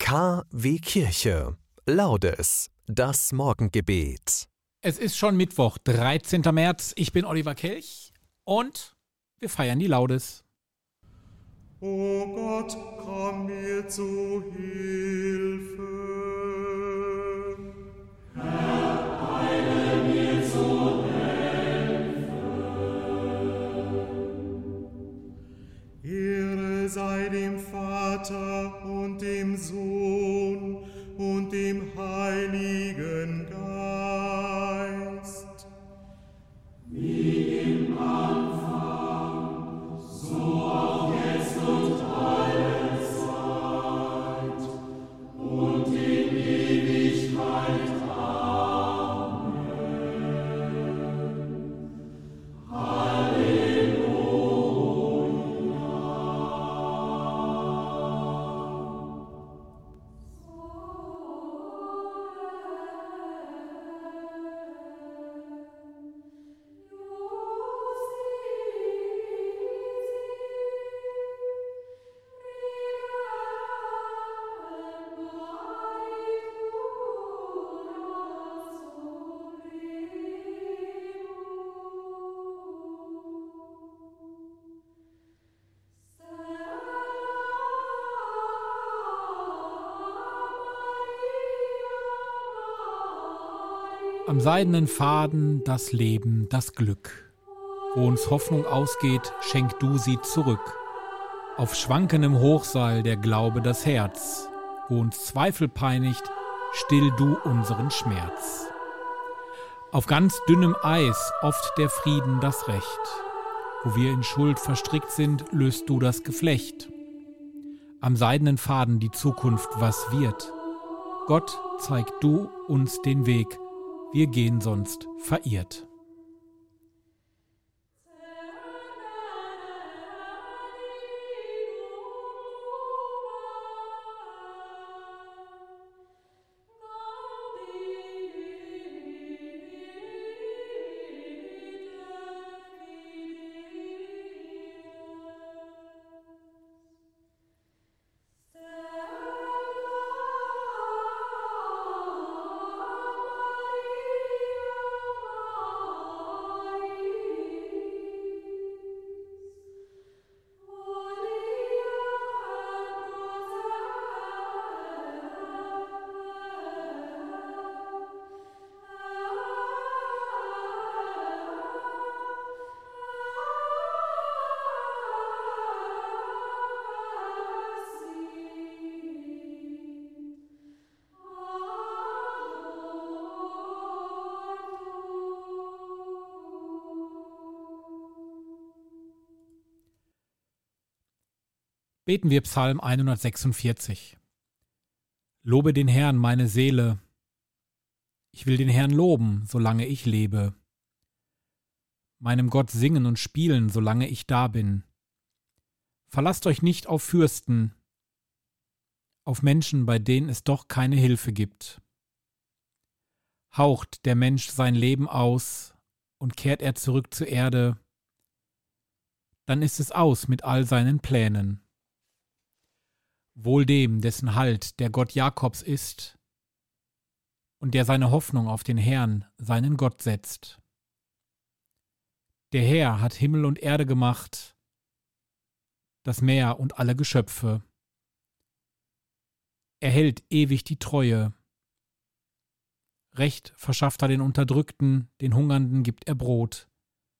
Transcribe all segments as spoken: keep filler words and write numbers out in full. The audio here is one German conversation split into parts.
K wie Kirche. Laudes, das Morgengebet. Es ist schon Mittwoch, dreizehnter März. Ich bin Oliver Kelch und wir feiern die Laudes. O Gott, komm mir zu Hilfe. Herr, eile mir zu Hilfe. Ehre sei dem Vater und dem Sohn und dem Heiligen Geist. Wie im Anfang, so auch jetzt und alle Zeit und in Ewigkeit. Amen. Halleluja. Am seidenen Faden das Leben, das Glück. Wo uns Hoffnung ausgeht, schenk du sie zurück. Auf schwankendem Hochseil der Glaube das Herz. Wo uns Zweifel peinigt, still du unseren Schmerz. Auf ganz dünnem Eis oft der Frieden das Recht. Wo wir in Schuld verstrickt sind, löst du das Geflecht. Am seidenen Faden die Zukunft, was wird. Gott, zeig du uns den Weg, wir gehen sonst verirrt. Beten wir Psalm hundertsechsundvierzig. Lobe den Herrn, meine Seele. Ich will den Herrn loben, solange ich lebe. Meinem Gott singen und spielen, solange ich da bin. Verlasst euch nicht auf Fürsten, auf Menschen, bei denen es doch keine Hilfe gibt. Haucht der Mensch sein Leben aus und kehrt er zurück zur Erde, dann ist es aus mit all seinen Plänen. Wohl dem, dessen Halt der Gott Jakobs ist und der seine Hoffnung auf den Herrn, seinen Gott, setzt. Der Herr hat Himmel und Erde gemacht, das Meer und alle Geschöpfe. Er hält ewig die Treue. Recht verschafft er den Unterdrückten, den Hungernden gibt er Brot.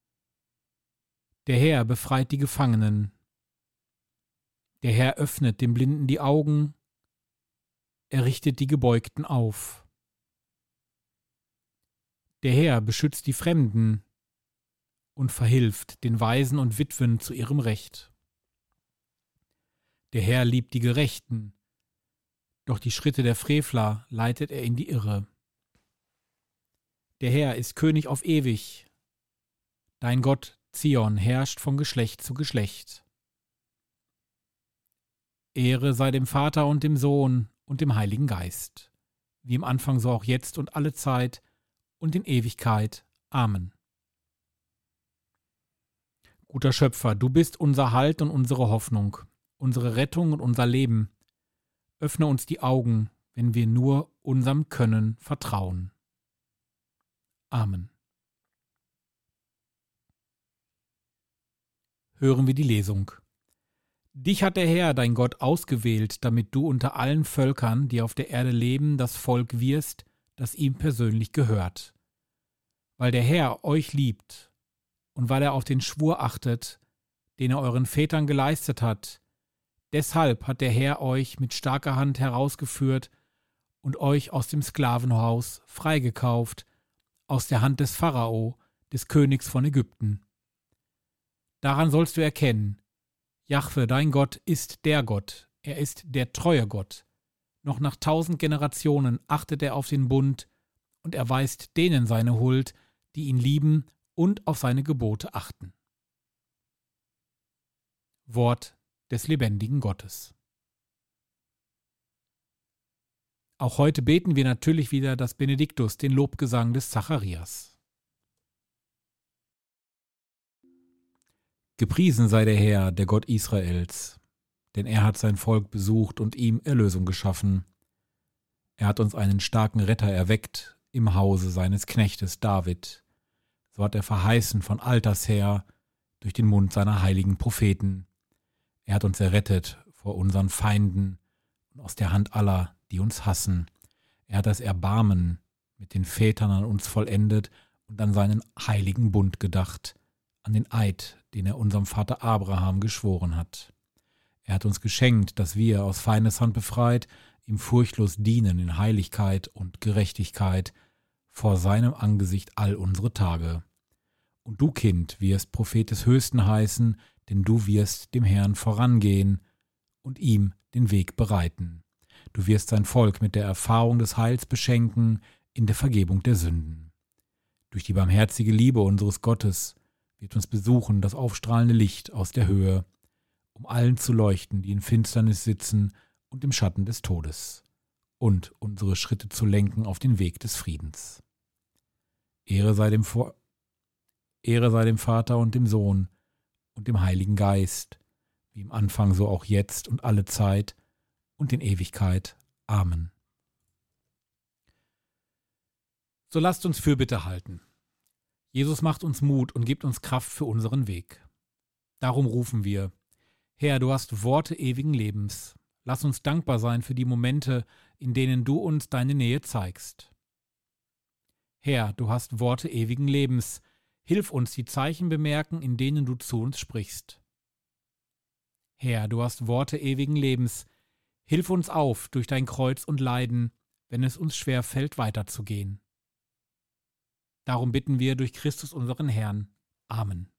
Der Herr befreit die Gefangenen. Der Herr öffnet dem Blinden die Augen, er richtet die Gebeugten auf. Der Herr beschützt die Fremden und verhilft den Waisen und Witwen zu ihrem Recht. Der Herr liebt die Gerechten, doch die Schritte der Frevler leitet er in die Irre. Der Herr ist König auf ewig, dein Gott Zion herrscht von Geschlecht zu Geschlecht. Ehre sei dem Vater und dem Sohn und dem Heiligen Geist, wie im Anfang so auch jetzt und alle Zeit und in Ewigkeit. Amen. Guter Schöpfer, du bist unser Halt und unsere Hoffnung, unsere Rettung und unser Leben. Öffne uns die Augen, wenn wir nur unserem Können vertrauen. Amen. Hören wir die Lesung. Dich hat der Herr, dein Gott, ausgewählt, damit du unter allen Völkern, die auf der Erde leben, das Volk wirst, das ihm persönlich gehört. Weil der Herr euch liebt und weil er auf den Schwur achtet, den er euren Vätern geleistet hat, deshalb hat der Herr euch mit starker Hand herausgeführt und euch aus dem Sklavenhaus freigekauft, aus der Hand des Pharao, des Königs von Ägypten. Daran sollst du erkennen, Jahwe, dein Gott, ist der Gott, er ist der treue Gott. Noch nach tausend Generationen achtet er auf den Bund und erweist denen seine Huld, die ihn lieben und auf seine Gebote achten. Wort des lebendigen Gottes. Auch heute beten wir natürlich wieder das Benediktus, den Lobgesang des Zacharias. Gepriesen sei der Herr, der Gott Israels, denn er hat sein Volk besucht und ihm Erlösung geschaffen. Er hat uns einen starken Retter erweckt im Hause seines Knechtes David. So hat er verheißen von alters her durch den Mund seiner heiligen Propheten. Er hat uns errettet vor unseren Feinden und aus der Hand aller, die uns hassen. Er hat das Erbarmen mit den Vätern an uns vollendet und an seinen heiligen Bund gedacht, an den Eid, den er unserem Vater Abraham geschworen hat. Er hat uns geschenkt, dass wir, aus Feindes Hand befreit, ihm furchtlos dienen in Heiligkeit und Gerechtigkeit vor seinem Angesicht all unsere Tage. Und du, Kind, wirst Prophet des Höchsten heißen, denn du wirst dem Herrn vorangehen und ihm den Weg bereiten. Du wirst sein Volk mit der Erfahrung des Heils beschenken in der Vergebung der Sünden. Durch die barmherzige Liebe unseres Gottes wird uns besuchen das aufstrahlende Licht aus der Höhe, um allen zu leuchten, die in Finsternis sitzen und im Schatten des Todes, und unsere Schritte zu lenken auf den Weg des Friedens. Ehre sei dem, Vor- Ehre sei dem Vater und dem Sohn und dem Heiligen Geist, wie im Anfang so auch jetzt und alle Zeit und in Ewigkeit. Amen. So lasst uns Fürbitte halten. Jesus macht uns Mut und gibt uns Kraft für unseren Weg. Darum rufen wir: Herr, du hast Worte ewigen Lebens. Lass uns dankbar sein für die Momente, in denen du uns deine Nähe zeigst. Herr, du hast Worte ewigen Lebens. Hilf uns die Zeichen bemerken, in denen du zu uns sprichst. Herr, du hast Worte ewigen Lebens. Hilf uns auf durch dein Kreuz und Leiden, wenn es uns schwer fällt, weiterzugehen. Darum bitten wir durch Christus unseren Herrn. Amen.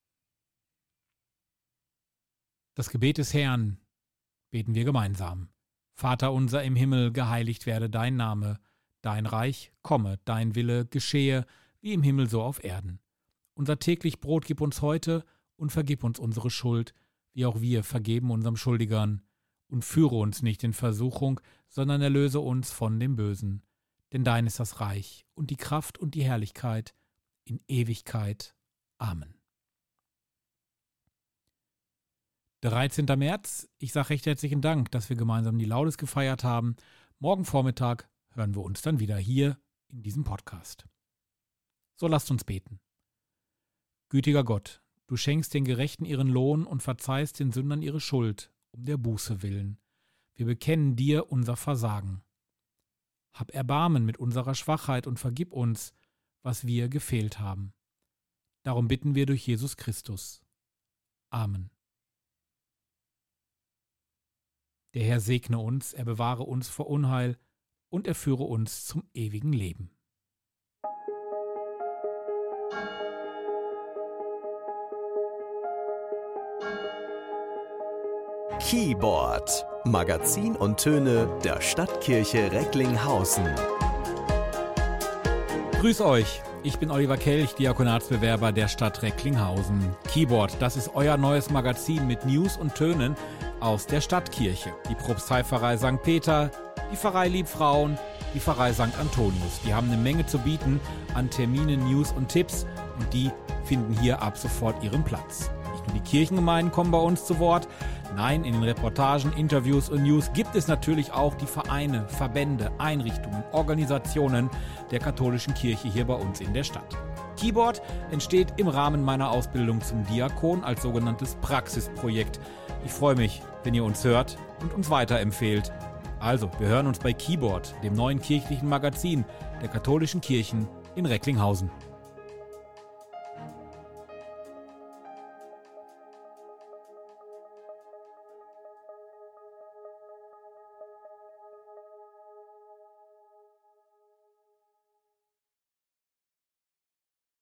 Das Gebet des Herrn beten wir gemeinsam. Vater unser im Himmel, geheiligt werde dein Name. Dein Reich komme, dein Wille geschehe, wie im Himmel so auf Erden. Unser täglich Brot gib uns heute und vergib uns unsere Schuld, wie auch wir vergeben unserem Schuldigern. Und führe uns nicht in Versuchung, sondern erlöse uns von dem Bösen. Denn dein ist das Reich und die Kraft und die Herrlichkeit in Ewigkeit. Amen. dreizehnter März, ich sage recht herzlichen Dank, dass wir gemeinsam die Laudes gefeiert haben. Morgen Vormittag hören wir uns dann wieder hier in diesem Podcast. So lasst uns beten. Gütiger Gott, du schenkst den Gerechten ihren Lohn und verzeihst den Sündern ihre Schuld, um der Buße willen. Wir bekennen dir unser Versagen. Hab Erbarmen mit unserer Schwachheit und vergib uns, was wir gefehlt haben. Darum bitten wir durch Jesus Christus. Amen. Der Herr segne uns, er bewahre uns vor Unheil und er führe uns zum ewigen Leben. Keyboard, Magazin und Töne der Stadtkirche Recklinghausen. Grüß euch, ich bin Oliver Kelch, Diakonatsbewerber der Stadt Recklinghausen. Keyboard, das ist euer neues Magazin mit News und Tönen aus der Stadtkirche. Die Propsteipfarrei Sankt Peter, die Pfarrei Liebfrauen, die Pfarrei Sankt Antonius. Die haben eine Menge zu bieten an Terminen, News und Tipps und die finden hier ab sofort ihren Platz. Nicht nur die Kirchengemeinden kommen bei uns zu Wort, Nein, in den Reportagen, Interviews und News gibt es natürlich auch die Vereine, Verbände, Einrichtungen, Organisationen der katholischen Kirche hier bei uns in der Stadt. Keyboard entsteht im Rahmen meiner Ausbildung zum Diakon als sogenanntes Praxisprojekt. Ich freue mich, wenn ihr uns hört und uns weiterempfehlt. Also, wir hören uns bei Keyboard, dem neuen kirchlichen Magazin der katholischen Kirchen in Recklinghausen.